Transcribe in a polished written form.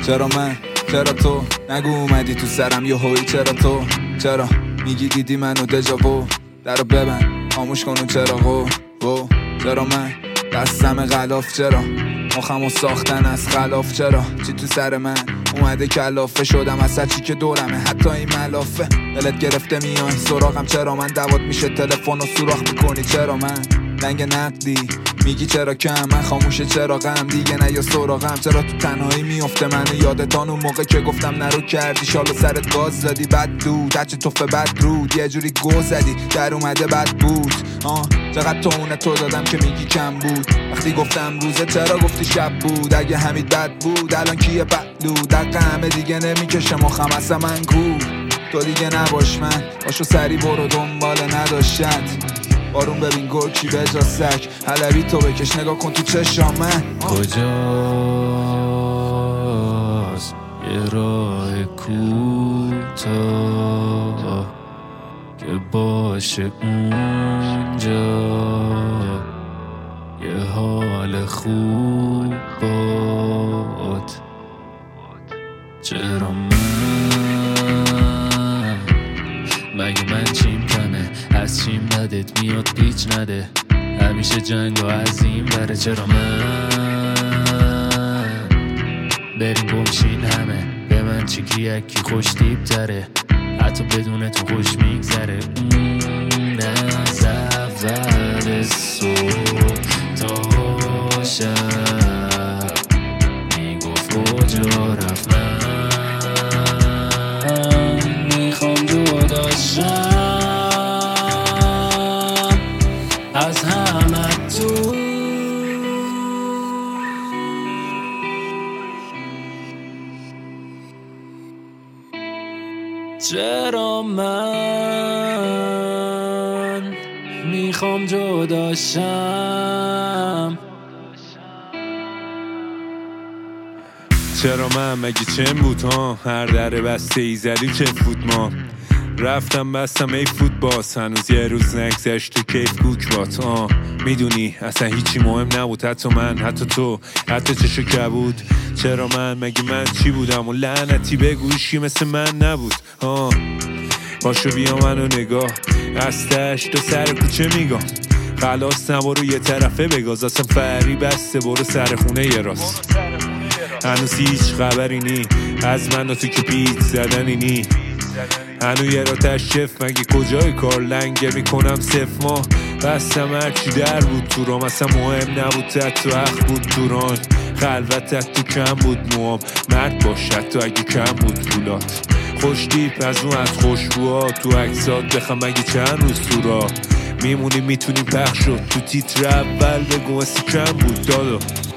چرا من، چرا تو، نگو اومدی تو سرم یه هوی، چرا تو، چرا میگی دیدی منو دژاوو، درو ببند خاموش کن اون چراغو، چرا من دستم غلاف، چرا مخمو ساختن از خلاف، چرا چی تو سر من اومده کلافه شدم از چی که دورمه، حتی این ملافه دلت گرفته میای سراغم، چرا من دوات میشه تلفن و سوراخ میکنی، چرا من لنگ نقدی میگی چرا کم، من خاموشه چرا غم دیگه نه یا سراغم، چرا تو تنهایی میفته منو یادتان اون موقع که گفتم نرو کردی شالو سرت گاز زدی، بد دود هرچی توفه بد رود یه جوری گو زدی در اومده بد بود، چقدر تونه تو دادم که میگی کم بود، وقتی گفتم روزه چرا گفتی شب بود، اگه همین بد بود الان کیه بدلود، دقیقه همه دیگه نمیکشه مخم اصلا من کو، تو دیگه نباش من باشو سری برو دنبال نداشت، بارون ببین گرکی به جا سک، حلبی تو بکش نگاه کن تو چشام من، کجاست یه راه کوتاه که باشه اونجا یه حال خوب باد، چرا مگه من چیم کمه از چیم بدت میاد پیچ نده، همیشه جنگ و عظیم بره، چرا من بریم گمشین همه به من چیکی یکی خوش دیب تره، حتی بدون تو خوش میگذره، از اول صبح تا شب میگفت کجا رفت، من میخوام جدا شم از همه تو، چرا من میخوام جدا شم، چرا من مگه چه بود ها، هر در بسته ای زدی چه فوت ما، رفتم بستم ای فوت باز، هنوز یه روز نگذشت تو کیف گوک بات، میدونی اصلا هیچی مهم نبود، حتی من حتی تو حتی چشو کبود، چرا من مگه من چی بودم و لعنتی بگوشی مثل من نبود، باشو بیا منو نگاه هستش تو سر کوچه میگم، خلاص نبارو یه طرفه بگاز، اصلا فری بسته برو سر خونه یه راست، هنوز هیچ خبری نی از من و تو که پیچ زدنی نی، هنو یه را تشف مگه کجای کار لنگه میکنم صف ما، بستم هرچی در بود تو رام اصلا مهم نبود، تو حق بود تو ران خلوتت تو کم بود موام، مرد باشد تو اگه کم بود پولات، خوش دیپ از اون از خوشبوها تو عکسات بخم مگه چند روز تو را میمونی میتونی پخش شد تو تیتر اول بگو اسی کم بود دادا.